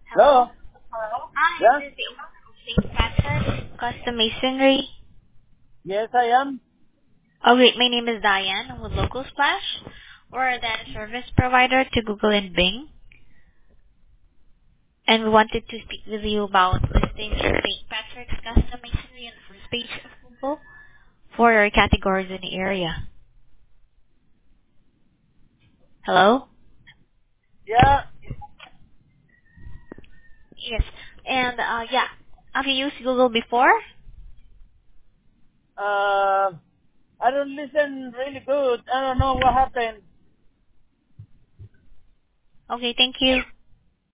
Hello? Hello? Hi, Yeah? this is the St. Patrick Custom Masonry. Yes, I am. Oh great, my name is Diane. I'm with Local Splash. We're a data service provider to Google and Bing. And we wanted to speak with you about listing St. Patrick's Custom Masonry on the first page of Google for your categories in the area. Hello? Yeah. Yes. And yeah, have you used Google before? Uh, I don't listen really good. I don't know what happened. Okay, thank you.